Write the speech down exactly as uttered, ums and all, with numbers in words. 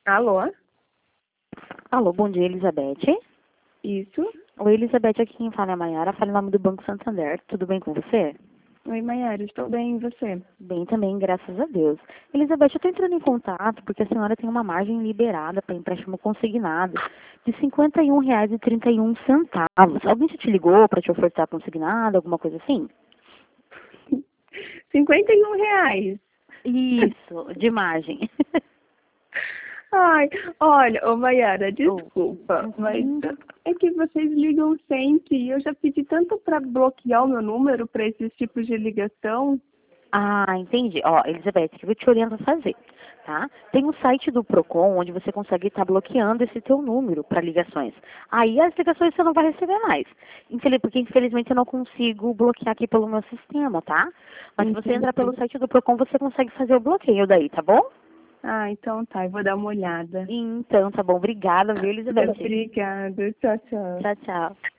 Alô? Alô, bom dia, Elizabeth. Isso? Oi, Elizabeth, aqui quem fala é a Mayara, fala em nome do Banco Santander. Tudo bem com você? Oi, Maiara, estou bem, e você? Bem também, graças a Deus. Elizabeth, eu estou entrando em contato porque a senhora tem uma margem liberada para empréstimo consignado de cinquenta e um reais e trinta e um centavos. Alguém já te ligou para te ofertar consignado, alguma coisa assim? cinquenta e um reais. Isso, de margem. Ai, olha, ô Maiara, Oh. desculpa, mas Uhum. é que vocês ligam sempre e eu já pedi tanto para bloquear o meu número para esses tipos de ligação. Ah, entendi. Ó, Elizabeth, o que eu te oriento a fazer, tá? Tem o site do Procon, onde você consegue estar bloqueando esse teu número para ligações. Aí as ligações você não vai receber mais. Infeliz- Porque infelizmente eu não consigo bloquear aqui pelo meu sistema, tá? Mas se você entrar pelo Entendi. site do Procon, você consegue fazer o bloqueio daí, tá bom? Ah, então tá, eu vou dar uma olhada. Então, tá bom. Obrigada, viu, Elizabeth? Obrigada, tchau, tchau. Tchau, tchau.